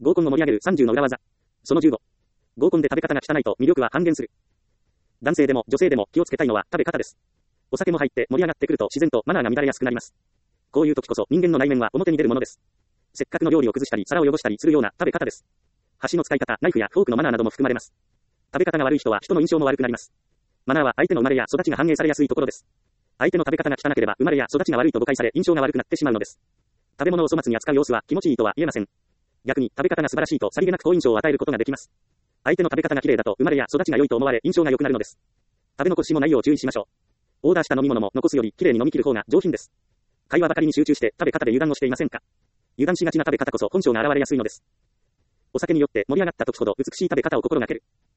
合コンを盛り上げる30の裏技。その15。合コンで食べ方が汚いと魅力は半減する。男性でも女性でも気をつけたいのは食べ方です。お酒も入って盛り上がってくると自然とマナーが乱れやすくなります。こういう時こそ人間の内面は表に出るものです。せっかくの料理を崩したり皿を汚したりするような食べ方です。箸の使い方、ナイフやフォークのマナーなども含まれます。食べ方が悪い人は人の印象も悪くなります。マナーは相手の生まれや育ちが反映されやすいところです。相手の食べ方が汚ければ生まれや育ちが悪いと誤解され印象が悪くなってしまうのです。食べ物を粗末に扱う様子は気持ちいいとは言えません。逆に食べ方が素晴らしいとさりげなく好印象を与えることができます。相手の食べ方が綺麗だと生まれや育ちが良いと思われ印象が良くなるのです。食べ残しもないよう注意しましょう。オーダーした飲み物も残すより綺麗に飲み切る方が上品です。会話ばかりに集中して食べ方で油断をしていませんか？油断しがちな食べ方こそ本性が現れやすいのです。お酒によって盛り上がった時ほど美しい食べ方を心がける。